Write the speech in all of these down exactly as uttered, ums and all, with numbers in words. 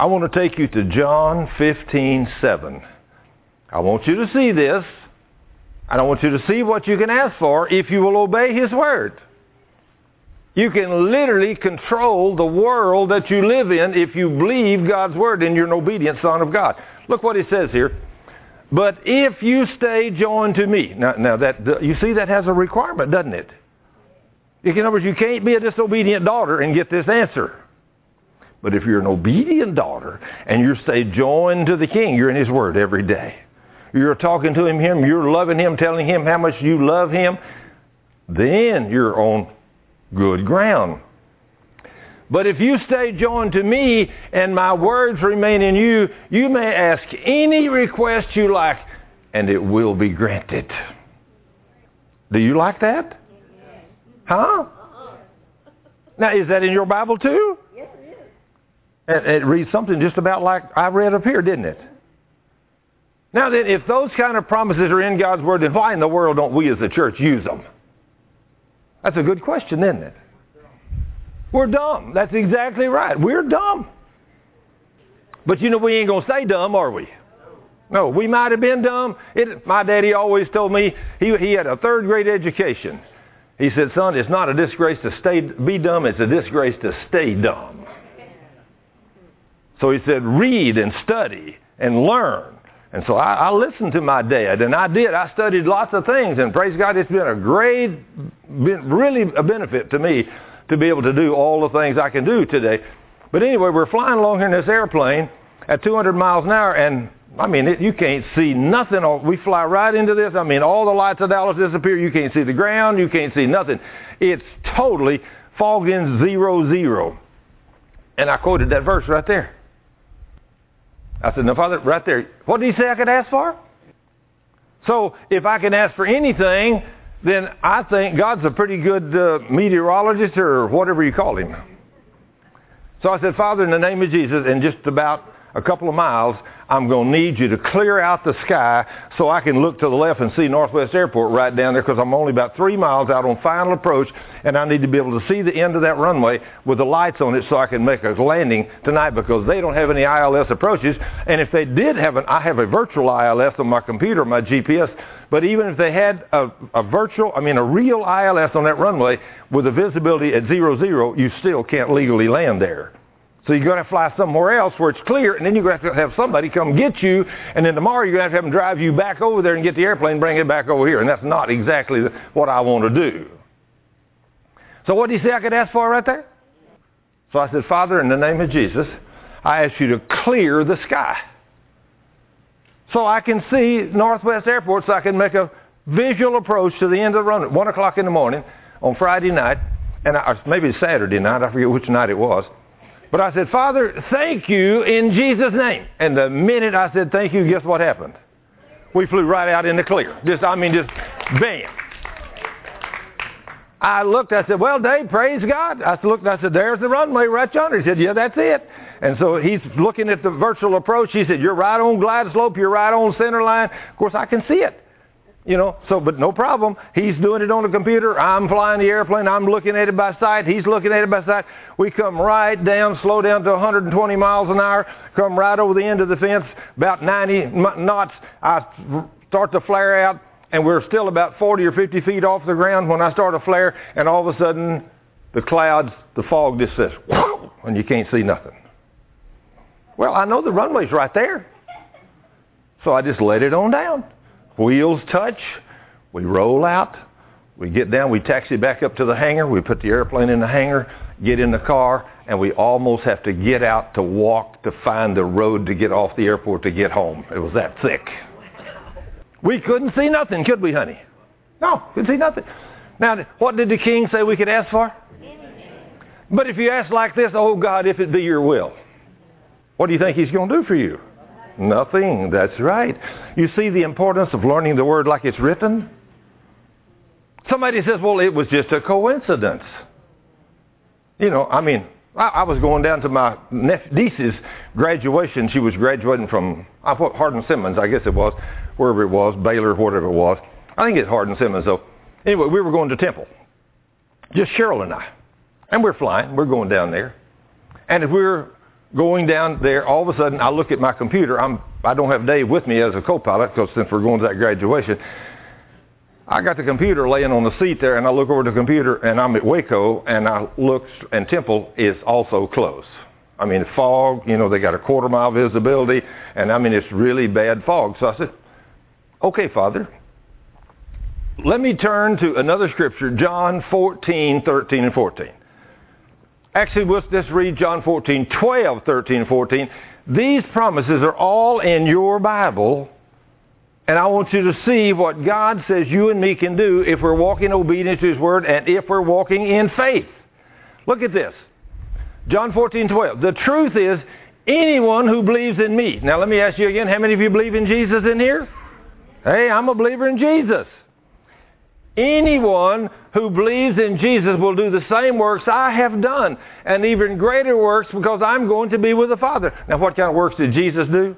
I want to take you to John fifteen seven. I want you to see this, and I want you to see what you can ask for if you will obey His Word. You can literally control the world that you live in if you believe God's Word and you're an obedient son of God. Look what He says here. But if you stay joined to me. Now, now that you see that has a requirement, doesn't it? In other words, you can't be a disobedient daughter and get this answer. But if you're an obedient daughter and you stay joined to the King, you're in His Word every day. You're talking to Him, him, you're loving Him, telling Him how much you love Him, then you're on good ground. But if you stay joined to me and my words remain in you, you may ask any request you like, and it will be granted. Do you like that? Huh? Now, is that in your Bible too? Yes, it is. It, it reads something just about like I read up here, didn't it? Now then, if those kind of promises are in God's Word, then why in the world don't we as a church use them? That's a good question, isn't it? We're dumb. That's exactly right. We're dumb. But you know, we ain't going to stay dumb, are we? No, we might have been dumb. It, my daddy always told me, he, he had a third grade education. He said, son, it's not a disgrace to stay be dumb, it's a disgrace to stay dumb. So he said, read and study and learn. And so I, I listened to my dad, and I did. I studied lots of things, and praise God, it's been a great, been really a benefit to me to be able to do all the things I can do today. But anyway, we're flying along here in this airplane at two hundred miles an hour, and I mean, it, you can't see nothing. We fly right into this. I mean, all the lights of Dallas disappear. You can't see the ground. You can't see nothing. It's totally fog in zero, zero. And I quoted that verse right there. I said, now, Father, right there, what did He say I could ask for? So if I can ask for anything, then I think God's a pretty good uh, meteorologist or whatever you call Him. So I said, Father, in the name of Jesus, in just about a couple of miles, I'm going to need you to clear out the sky so I can look to the left and see Northwest Airport right down there, because I'm only about three miles out on final approach, and I need to be able to see the end of that runway with the lights on it so I can make a landing tonight, because they don't have any I L S approaches. And if they did have an, I have a virtual I L S on my computer, my G P S, but even if they had a, a virtual, I mean a real I L S on that runway with a visibility at zero, zero, you still can't legally land there. So you're going to fly somewhere else where it's clear, and then you're going to have to have somebody come get you, and then tomorrow you're going to have to have them drive you back over there and get the airplane and bring it back over here, and that's not exactly what I want to do. So what did He say I could ask for right there? So I said, Father, in the name of Jesus, I ask you to clear the sky so I can see Northwest Airport, so I can make a visual approach to the end of the run at one o'clock in the morning on Friday night, and I, maybe Saturday night, I forget which night it was. But I said, Father, thank you in Jesus' name. And the minute I said thank you, guess what happened? We flew right out in the clear. Just, I mean, just bam. I looked, I said, well, Dave, praise God. I looked, I said, there's the runway right yonder. He said, yeah, that's it. And so he's looking at the virtual approach. He said, you're right on glide slope. You're right on center line. Of course, I can see it. You know, so, but no problem. He's doing it on the computer. I'm flying the airplane. I'm looking at it by sight. He's looking at it by sight. We come right down, slow down to one hundred twenty miles an hour, come right over the end of the fence, about ninety knots. I start to flare out, and we're still about forty or fifty feet off the ground when I start to flare, and all of a sudden, the clouds, the fog just says, whoa, and you can't see nothing. Well, I know the runway's right there. So I just let it on down. Wheels touch, we roll out, we get down, we taxi back up to the hangar, we put the airplane in the hangar, get in the car, and we almost have to get out to walk to find the road to get off the airport to get home. It was that thick. We couldn't see nothing, could we, honey? No, couldn't see nothing. Now, what did the King say we could ask for? But if you ask like this, oh God, if it be your will, what do you think He's going to do for you? Nothing. That's right. You see the importance of learning the Word like it's written? Somebody says, well, it was just a coincidence. You know, I mean, I, I was going down to my niece's graduation. She was graduating from I thought Hardin-Simmons, I guess it was, wherever it was, Baylor, whatever it was. I think it's Hardin-Simmons, though. Anyway, we were going to Temple. Just Cheryl and I. And we're flying. We're going down there. And if we were going down there, all of a sudden I look at my computer. I'm, I don't have Dave with me as a co-pilot because since we're going to that graduation, I got the computer laying on the seat there, and I look over the computer, and I'm at Waco, and I look, and Temple is also closed. I mean, fog, you know, they got a quarter mile visibility, and I mean, it's really bad fog. So I said, okay, Father, let me turn to another scripture, John fourteen, thirteen, and fourteen. Actually, let's just read John fourteen, twelve, thirteen, and fourteen. These promises are all in your Bible, and I want you to see what God says you and me can do if we're walking obedient to His Word and if we're walking in faith. Look at this. John fourteen, twelve. The truth is, anyone who believes in me. Now let me ask you again, how many of you believe in Jesus in here? Hey, I'm a believer in Jesus. Anyone who believes in Jesus will do the same works I have done, and even greater works, because I'm going to be with the Father. Now what kind of works did Jesus do?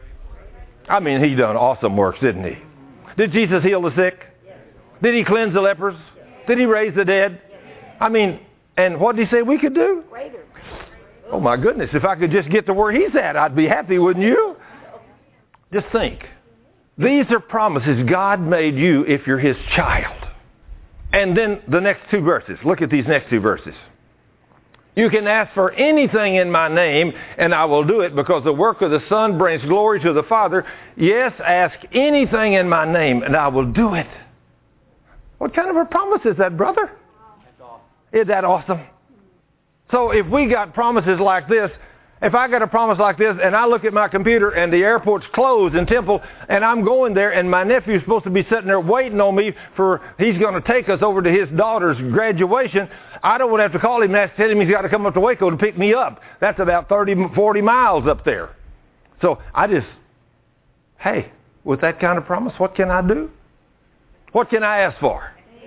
I mean, He done awesome works, didn't He? Did Jesus heal the sick? Did He cleanse the lepers? Did He raise the dead? I mean, and what did He say we could do? Oh my goodness, if I could just get to where He's at, I'd be happy, wouldn't you? Just think. These are promises God made you if you're His child. And then the next two verses. Look at these next two verses. You can ask for anything in my name, and I will do it, because the work of the Son brings glory to the Father. Yes, ask anything in my name, and I will do it. What kind of a promise is that, brother? Isn't that awesome? So if we got promises like this, if I got a promise like this and I look at my computer and the airport's closed in Temple and I'm going there and my nephew's supposed to be sitting there waiting on me for, he's going to take us over to his daughter's graduation, I don't want to have to call him and tell him he's got to come up to Waco to pick me up. That's about thirty, forty miles up there. So I just, hey, with that kind of promise, what can I do? What can I ask for?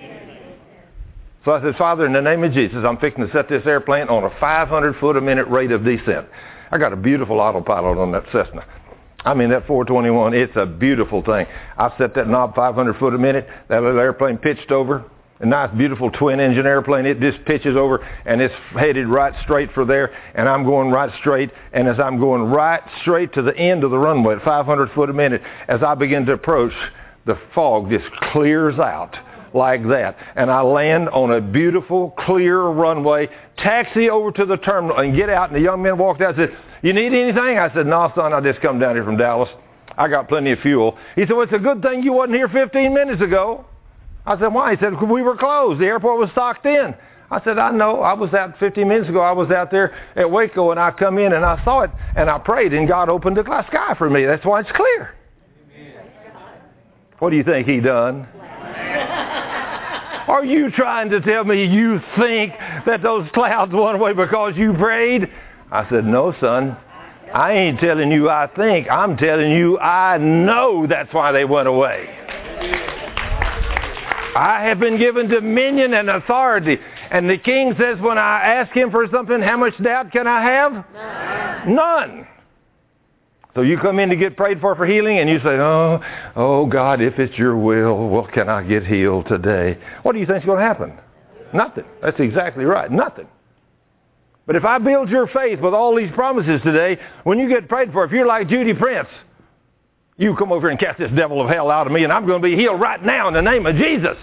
So I said, Father, in the name of Jesus, I'm fixing to set this airplane on a five hundred foot a minute rate of descent. I got a beautiful autopilot on that Cessna. I mean, that four twenty-one, it's a beautiful thing. I set that knob five hundred foot a minute. That little airplane pitched over. A nice, beautiful twin-engine airplane. It just pitches over, and it's headed right straight for there, and I'm going right straight. And as I'm going right straight to the end of the runway at five hundred foot a minute, as I begin to approach, the fog just clears out like that. And I land on a beautiful, clear runway, taxi over to the terminal, and get out. And the young man walked out and said, you need anything? I said, no, son, I just come down here from Dallas. I got plenty of fuel. He said, well, it's a good thing you wasn't here fifteen minutes ago. I said, why? He said, we were closed. The airport was stocked in. I said, I know. I was out fifteen minutes ago. I was out there at Waco, and I come in, and I saw it, and I prayed, and God opened the sky for me. That's why it's clear. Amen. What do you think He done? Are you trying to tell me you think that those clouds went away because you prayed? I said, no, son. I ain't telling you I think. I'm telling you I know that's why they went away. I have been given dominion and authority. And the king says when I ask him for something, how much doubt can I have? None. None. So you come in to get prayed for for healing, and you say, oh, oh God, if it's your will, well, can I get healed today? What do you think is going to happen? Nothing. That's exactly right. Nothing. But if I build your faith with all these promises today, when you get prayed for, if you're like Judy Prince, you come over and cast this devil of hell out of me, and I'm going to be healed right now in the name of Jesus.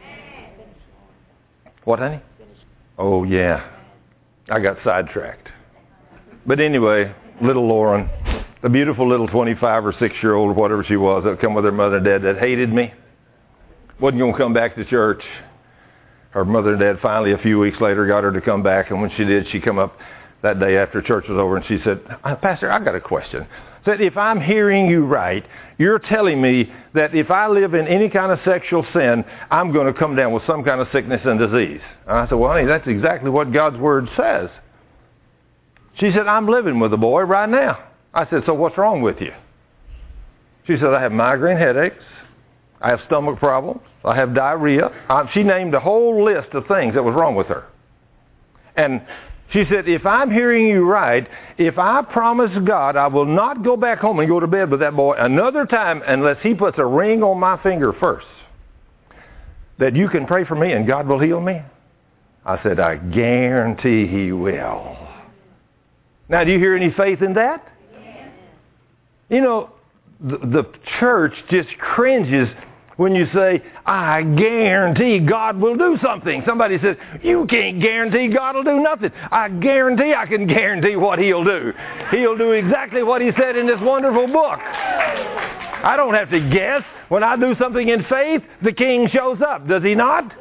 What, honey? Oh, yeah. I got sidetracked. But anyway, little Lauren, the beautiful little twenty-five or six-year-old or whatever she was that come with her mother and dad that hated me, wasn't going to come back to church. Her mother and dad finally, a few weeks later, got her to come back. And when she did, she come up that day after church was over, and she said, Pastor, I got a question. Said, if I'm hearing you right, you're telling me that if I live in any kind of sexual sin, I'm going to come down with some kind of sickness and disease. And I said, well, honey, that's exactly what God's Word says. She said, I'm living with a boy right now. I said, so what's wrong with you? She said, I have migraine headaches. I have stomach problems. I have diarrhea. Uh, she named a whole list of things that was wrong with her. And she said, if I'm hearing you right, if I promise God I will not go back home and go to bed with that boy another time unless he puts a ring on my finger first, that you can pray for me and God will heal me? I said, I guarantee He will. Now, do you hear any faith in that? Yes. You know, the, the church just cringes when you say, I guarantee God will do something. Somebody says, you can't guarantee God will do nothing. I guarantee I can guarantee what He'll do. He'll do exactly what He said in this wonderful book. I don't have to guess. When I do something in faith, the King shows up. Does He not?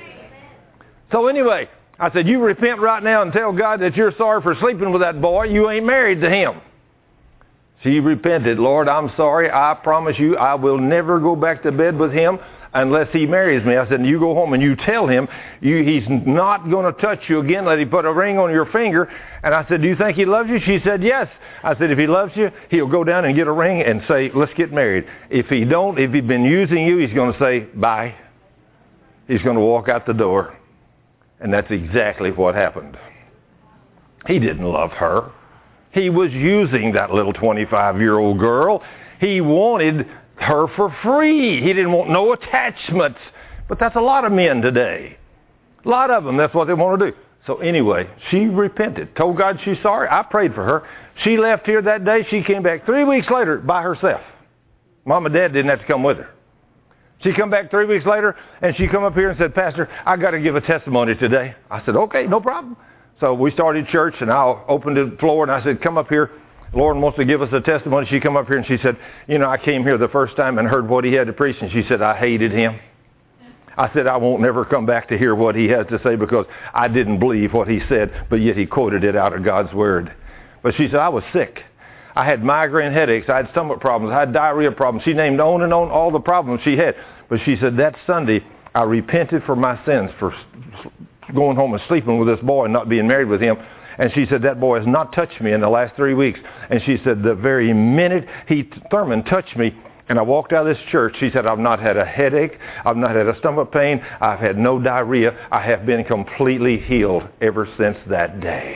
So anyway, I said, you repent right now and tell God that you're sorry for sleeping with that boy. You ain't married to him. She repented. Lord, I'm sorry. I promise you I will never go back to bed with him unless he marries me. I said, you go home and you tell him you, he's not going to touch you again. Let him put a ring on your finger. And I said, do you think he loves you? She said, yes. I said, if he loves you, he'll go down and get a ring and say, let's get married. If he don't, if he's been using you, he's going to say, bye. He's going to walk out the door. And that's exactly what happened. He didn't love her. He was using that little twenty-five-year-old girl. He wanted her for free. He didn't want no attachments. But that's a lot of men today. A lot of them, that's what they want to do. So anyway, she repented, told God she's sorry. I prayed for her. She left here that day. She came back three weeks later by herself. Mom and Dad didn't have to come with her. She come back three weeks later, and she come up here and said, Pastor, I got to give a testimony today. I said, okay, no problem. So we started church, and I opened the floor, and I said, come up here. Lauren wants to give us a testimony. She come up here, and she said, you know, I came here the first time and heard what he had to preach, and she said, I hated him. I said, I won't never come back to hear what he has to say because I didn't believe what he said, but yet he quoted it out of God's Word. But she said, I was sick. I had migraine headaches. I had stomach problems. I had diarrhea problems. She named on and on all the problems she had. But she said, that Sunday, I repented for my sins, for going home and sleeping with this boy and not being married with him. And she said, that boy has not touched me in the last three weeks. And she said, the very minute he, Thurman, touched me, and I walked out of this church, she said, I've not had a headache. I've not had a stomach pain. I've had no diarrhea. I have been completely healed ever since that day.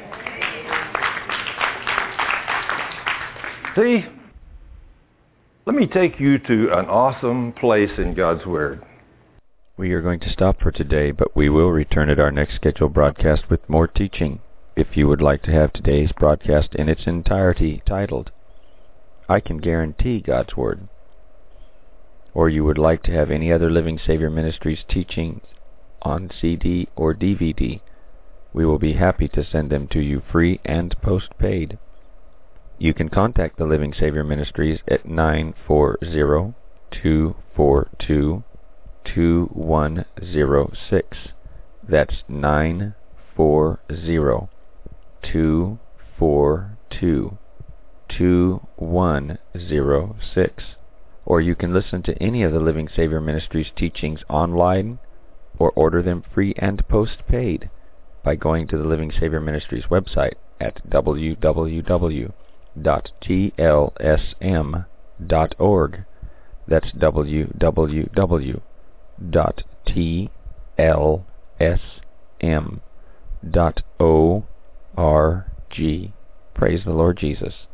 See, let me take you to an awesome place in God's Word. We are going to stop for today, but we will return at our next scheduled broadcast with more teaching. If you would like to have today's broadcast in its entirety titled, I Can Guarantee God's Word, or you would like to have any other Living Savior Ministries teachings on C D or D V D, we will be happy to send them to you free and postpaid. You can contact the Living Savior Ministries at nine four zero, two four two, two one zero six. That's nine four zero, two four two, two one zero six. Or you can listen to any of the Living Savior Ministries teachings online or order them free and postpaid by going to the Living Savior Ministries website at w w w dot t l s m dot org. That's w w w dot t l s m dot org. Praise the Lord Jesus.